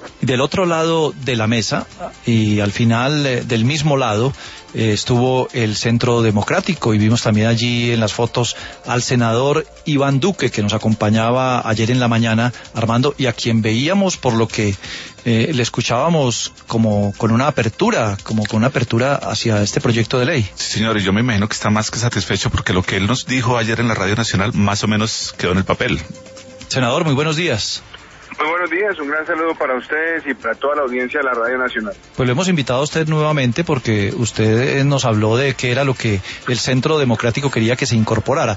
Del otro lado de la mesa, y al final del mismo lado, estuvo el Centro Democrático, y vimos también allí en las fotos al senador Iván Duque, que nos acompañaba ayer en la mañana, Armando, y a quien veíamos, por lo que le escuchábamos, como con una apertura hacia este proyecto de ley. Sí, señor, y yo me imagino que está más que satisfecho porque lo que él nos dijo ayer en la Radio Nacional más o menos quedó en el papel. Senador, muy buenos días. Muy buenos días, un gran saludo para ustedes y para toda la audiencia de la Radio Nacional. Pues lo hemos invitado a usted nuevamente porque usted nos habló de qué era lo que el Centro Democrático quería que se incorporara.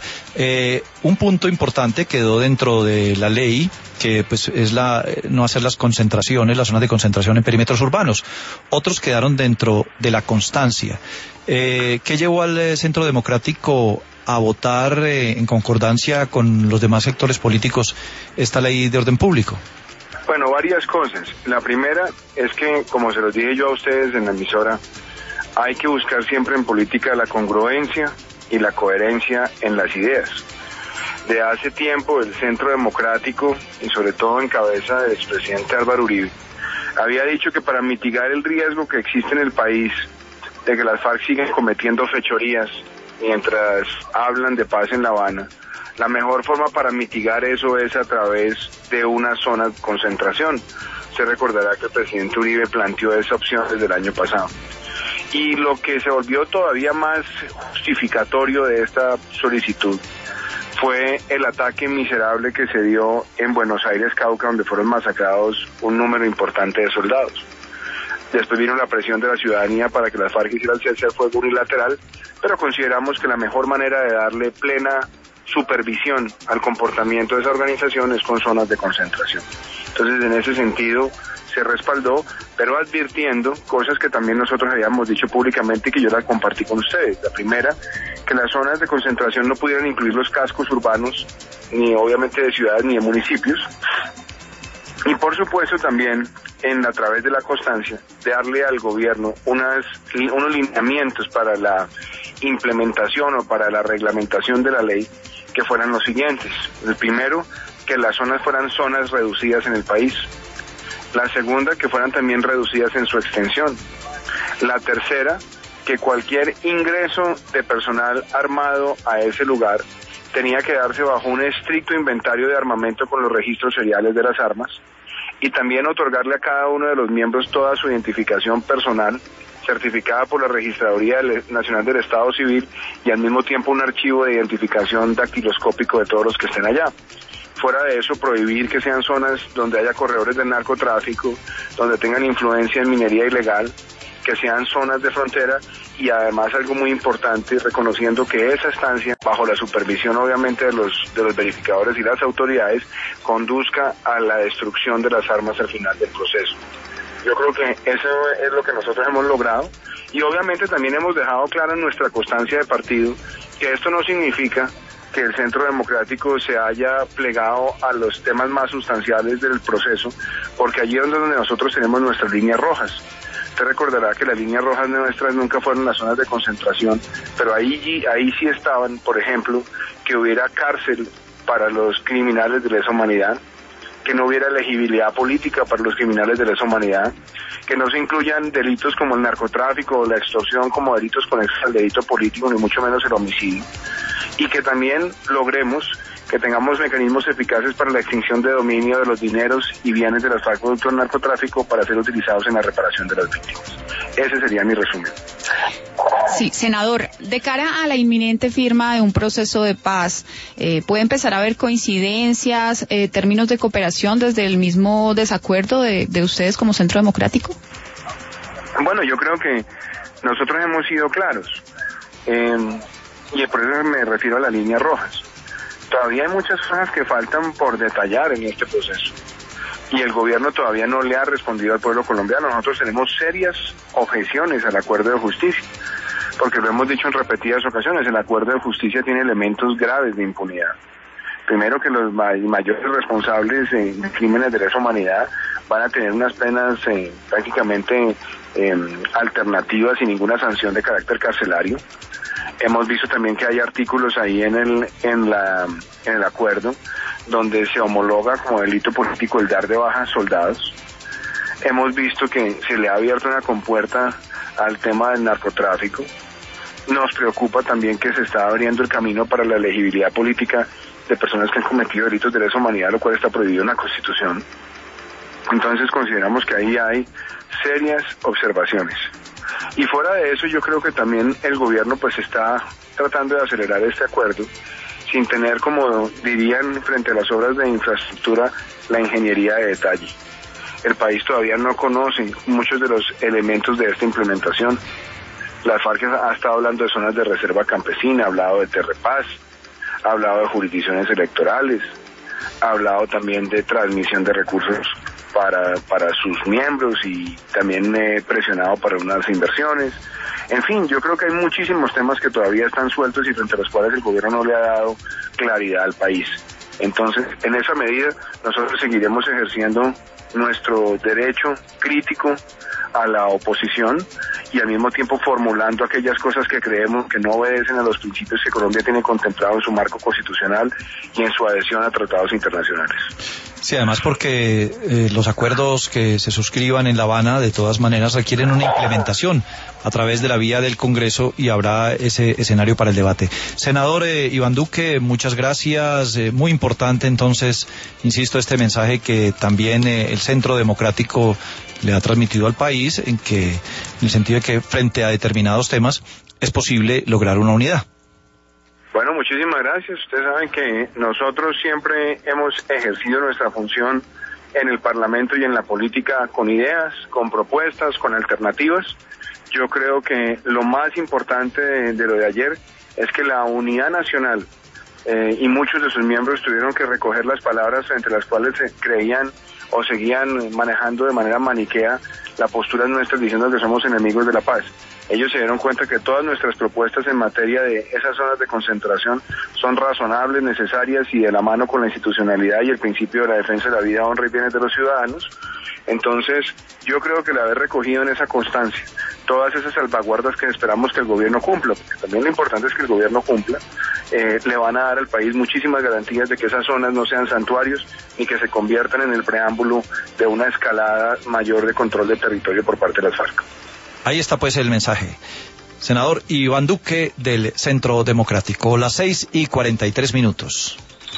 Un punto importante quedó dentro de la ley, que pues es no hacer las concentraciones, las zonas de concentración en perímetros urbanos. Otros quedaron dentro de la constancia. ¿Qué llevó al Centro Democrático a votar en concordancia con los demás sectores políticos esta ley de orden público? Bueno, varias cosas. La primera es que, como se los dije yo a ustedes en la emisora, hay que buscar siempre en política la congruencia y la coherencia en las ideas. De hace tiempo el Centro Democrático, y sobre todo en cabeza del expresidente Álvaro Uribe, había dicho que para mitigar el riesgo que existe en el país de que las FARC siguen cometiendo fechorías mientras hablan de paz en La Habana, la mejor forma para mitigar eso es a través de una zona de concentración. Se recordará que el presidente Uribe planteó esa opción desde el año pasado. Y lo que se volvió todavía más justificatorio de esta solicitud fue el ataque miserable que se dio en Buenos Aires, Cauca, donde fueron masacrados un número importante de soldados. Después vino la presión de la ciudadanía para que las FARC hicieran cese al fuego unilateral, pero consideramos que la mejor manera de darle plena supervisión al comportamiento de esa organización es con zonas de concentración. Entonces, en ese sentido, se respaldó, pero advirtiendo cosas que también nosotros habíamos dicho públicamente y que yo las compartí con ustedes. La primera, que las zonas de concentración no pudieran incluir los cascos urbanos, ni obviamente de ciudades ni de municipios. Y por supuesto también, a través de la constancia, de darle al gobierno unos lineamientos para la implementación o para la reglamentación de la ley, que fueran los siguientes. El primero, que las zonas fueran zonas reducidas en el país. La segunda, que fueran también reducidas en su extensión. La tercera, que cualquier ingreso de personal armado a ese lugar tenía que darse bajo un estricto inventario de armamento con los registros seriales de las armas, y también otorgarle a cada uno de los miembros toda su identificación personal, certificada por la Registraduría Nacional del Estado Civil, y al mismo tiempo un archivo de identificación dactiloscópico de todos los que estén allá. Fuera de eso, prohibir que sean zonas donde haya corredores del narcotráfico, donde tengan influencia en minería ilegal, que sean zonas de frontera, y además algo muy importante, reconociendo que esa estancia, bajo la supervisión obviamente de los verificadores y las autoridades, conduzca a la destrucción de las armas al final del proceso. Yo creo que eso es lo que nosotros hemos logrado, y obviamente también hemos dejado claro en nuestra constancia de partido que esto no significa que el Centro Democrático se haya plegado a los temas más sustanciales del proceso, porque allí es donde nosotros tenemos nuestras líneas rojas. Usted recordará que las líneas rojas nuestras nunca fueron las zonas de concentración, pero ahí sí estaban, por ejemplo, que hubiera cárcel para los criminales de lesa humanidad, que no hubiera elegibilidad política para los criminales de lesa humanidad, que no se incluyan delitos como el narcotráfico o la extorsión como delitos conexos al delito político, ni mucho menos el homicidio, y que también logremos que tengamos mecanismos eficaces para la extinción de dominio de los dineros y bienes de las FARC producto del narcotráfico para ser utilizados en la reparación de las víctimas. Ese sería mi resumen. Sí, senador, de cara a la inminente firma de un proceso de paz, ¿puede empezar a haber coincidencias, términos de cooperación desde el mismo desacuerdo de ustedes como Centro Democrático? Bueno, yo creo que nosotros hemos sido claros, y por eso me refiero a las líneas rojas. Todavía hay muchas cosas que faltan por detallar en este proceso, y el gobierno todavía no le ha respondido al pueblo colombiano. Nosotros tenemos serias objeciones al acuerdo de justicia, porque lo hemos dicho en repetidas ocasiones, el acuerdo de justicia tiene elementos graves de impunidad. Primero, que los mayores responsables de crímenes de lesa humanidad van a tener unas penas prácticamente alternativas sin ninguna sanción de carácter carcelario. Hemos visto también que hay artículos ahí en el acuerdo donde se homologa como delito político el dar de baja a soldados. Hemos visto que se le ha abierto una compuerta al tema del narcotráfico. Nos preocupa también que se está abriendo el camino para la elegibilidad política de personas que han cometido delitos de lesa humanidad, lo cual está prohibido en la Constitución. Entonces consideramos que ahí hay serias observaciones. Y fuera de eso, yo creo que también el gobierno pues está tratando de acelerar este acuerdo sin tener, como dirían frente a las obras de infraestructura, la ingeniería de detalle. El país todavía no conoce muchos de los elementos de esta implementación. La FARC ha estado hablando de zonas de reserva campesina, ha hablado de Terrepaz, ha hablado de jurisdicciones electorales, ha hablado también de transmisión de recursos para sus miembros y también presionado para unas inversiones. En fin, yo creo que hay muchísimos temas que todavía están sueltos y frente a los cuales el gobierno no le ha dado claridad al país. Entonces, en esa medida, nosotros seguiremos ejerciendo nuestro derecho crítico a la oposición y al mismo tiempo formulando aquellas cosas que creemos que no obedecen a los principios que Colombia tiene contemplado en su marco constitucional y en su adhesión a tratados internacionales. Sí, además porque los acuerdos que se suscriban en La Habana de todas maneras requieren una implementación a través de la vía del Congreso y habrá ese escenario para el debate. Senador Iván Duque, muchas gracias. Muy importante entonces, insisto, este mensaje que también el Centro Democrático le ha transmitido al país, en el sentido de que frente a determinados temas es posible lograr una unidad. Bueno, muchísimas gracias. Ustedes saben que nosotros siempre hemos ejercido nuestra función en el Parlamento y en la política con ideas, con propuestas, con alternativas. Yo creo que lo más importante de lo de ayer es que la unidad nacional y muchos de sus miembros tuvieron que recoger las palabras entre las cuales se creían o seguían manejando de manera maniquea la postura nuestra diciendo que somos enemigos de la paz. Ellos se dieron cuenta que todas nuestras propuestas en materia de esas zonas de concentración son razonables, necesarias y de la mano con la institucionalidad y el principio de la defensa de la vida, honra y bienes de los ciudadanos. Entonces, yo creo que el haber recogido en esa constancia todas esas salvaguardas que esperamos que el gobierno cumpla, porque también lo importante es que el gobierno cumpla, le van a dar al país muchísimas garantías de que esas zonas no sean santuarios ni que se conviertan en el preámbulo de una escalada mayor de control de territorio por parte de las FARC. Ahí está pues el mensaje. Senador Iván Duque del Centro Democrático, las 6:43.